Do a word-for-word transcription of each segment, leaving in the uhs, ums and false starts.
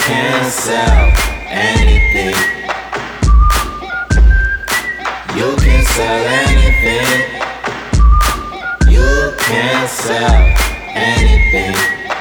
can sell anything. You can sell anything. You can sell anything.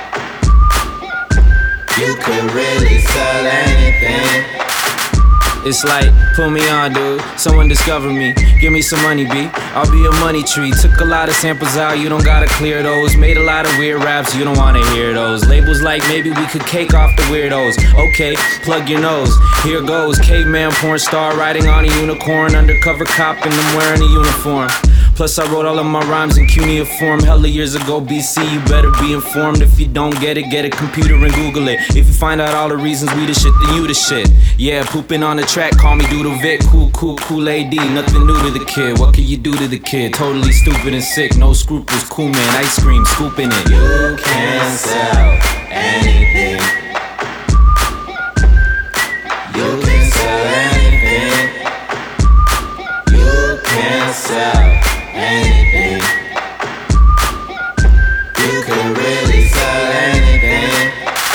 You can really sell anything. It's like, put me on, dude. Someone discover me. Give me some money, B. I'll be a money tree. Took a lot of samples out, you don't gotta clear those. Made a lot of weird raps, you don't wanna hear those. Labels like maybe we could cake off the weirdos. Okay, plug your nose. Here goes, caveman porn star riding on a unicorn. Undercover cop and I'm wearing a uniform. Plus I wrote all of my rhymes in cuneiform hella years ago B C. You better be informed. If you don't get it, get a computer and Google it. If you find out all the reasons we the shit, then you the shit. Yeah, pooping on the track, call me Doodle Vic. Cool, cool, cool A D, nothing new to the kid. What can you do to the kid? Totally stupid and sick, no scruples, cool man, ice cream, scooping it. You can sell anything. You can sell anything. You can sell anything. You can really sell anything.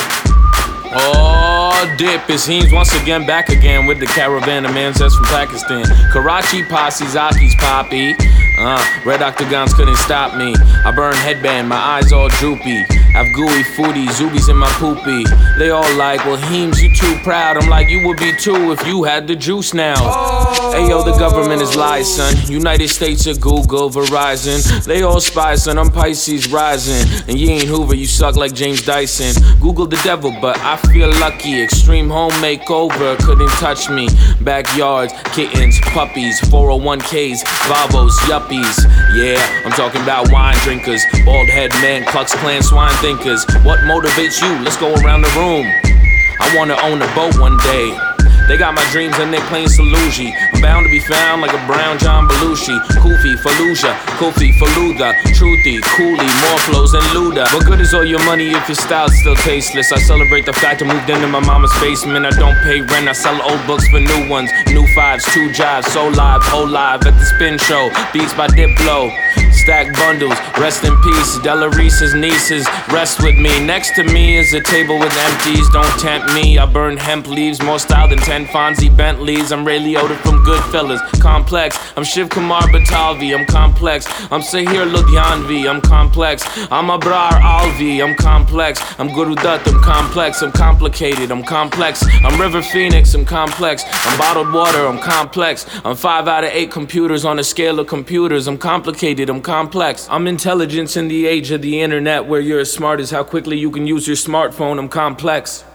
Oh, dip, it's Heems once again back again with the caravan of mansets from Pakistan. Karachi posse, Zaki's poppy. Uh, red octagons couldn't stop me. I burn headband, my eyes all droopy. Have gooey foodie, zoobies in my poopy. They all like, well, Heems, you too proud. I'm like, you would be too if you had the juice now. Oh. Hey yo, the government is lies, son. United States of Google, Verizon. They all spies, son. I'm Pisces rising. And you ain't Hoover, you suck like James Dyson. Google the devil, but I feel lucky. Extreme home makeover couldn't touch me. Backyards, kittens, puppies, four oh one Ks, Vavos, yuppies. Yeah, I'm talking about wine drinkers, bald head men, Klux Klan swine thinkers. What motivates you? Let's go around the room. I wanna own a boat one day. They got my dreams and they plain Saluji. I'm bound to be found like a brown John Belushi. Kufi, Fallujah, Kufi, Faludha, Truthy, Cooley, more flows than Luda. What good is all your money if your style's still tasteless? I celebrate the fact I moved into my mama's basement. I don't pay rent, I sell old books for new ones. New fives, two jives, so live, whole live at the spin show. Beats by Diplo. Stack bundles, rest in peace. Della Reese's nieces, rest with me. Next to me is a table with empties. Don't tempt me, I burn hemp leaves. More style than ten Fonzie Bentleys. I'm Ray Liotta from Goodfellas. Complex, I'm Shiv Kumar Batalvi. I'm complex, I'm Sahir Ludhianvi. I'm complex, I'm Abrar Alvi. I'm complex, I'm Guru Dutt. I'm complex, I'm complicated. I'm complex, I'm River Phoenix. I'm complex, I'm bottled water. I'm complex, I'm five out of eight computers on a scale of computers. I'm complicated, I'm complex. I'm intelligence in the age of the internet, where you're as smart as how quickly you can use your smartphone. I'm complex.